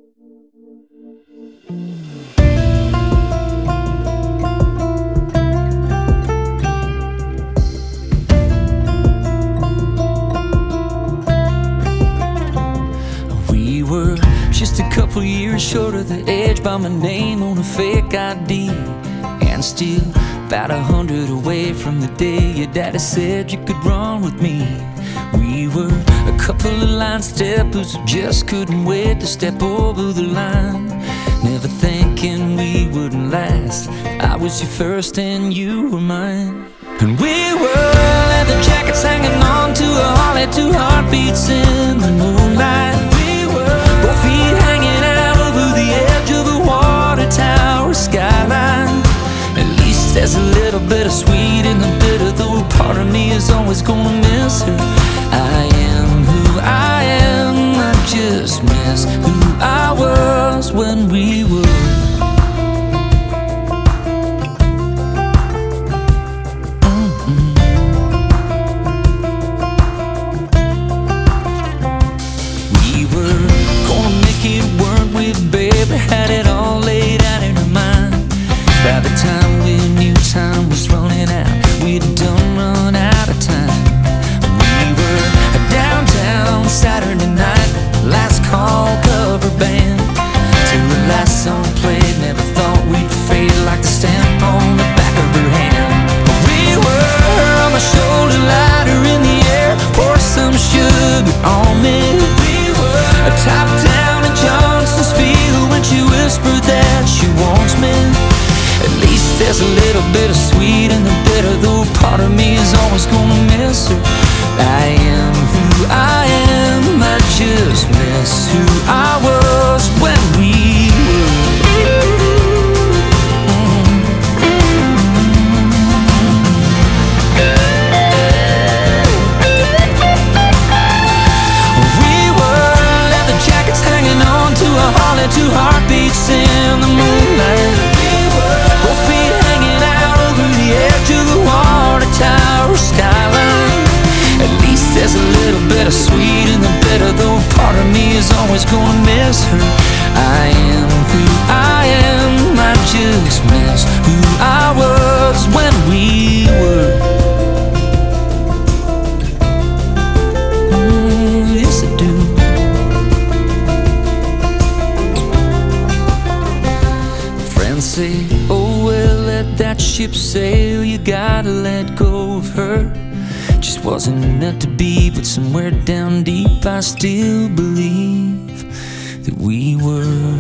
We were just a couple years short of the edge by my name on a fake ID, and still about 100 away from the day your daddy said you could run with me. We were a couple of line steppers who just couldn't wait to step over the line, never thinking we wouldn't last. I was your first and you were mine. And we were leather jackets hanging on to a Harley, two heartbeats in the moonlight. We were both feet hanging out over the edge of a water tower skyline. At least there's a little bit of sweet in the bitter, though part of me is always gonna miss her. I am who I am, I just miss who I was when we were. Had it all laid out in her mind. By the time we knew time was running out, we'd done run out of time. We were downtown Saturday night, last call cover band, till the last song played. Never thought we'd fade like the stamp on the back of her hand. We were on my shoulder, lighter in the air, pour some sugar on me. We were top down in Johnson's Field when she whispered that she wants me. At least there's a little bit of sweet in the bitter, though part of me is always gonna miss her. I am who I am, I just miss who I was when we were. Two heartbeats in the moonlight. Both feet hanging out over the edge of the water tower skyline. At least there's a little bit of sweet in the bitter, though part of me is always gonna miss her. I am who I am, I just miss who I was when we were. Yes, I do. Say, oh well, let that ship sail, you gotta let go of her. Just wasn't meant to be, but somewhere down deep I still believe that we were.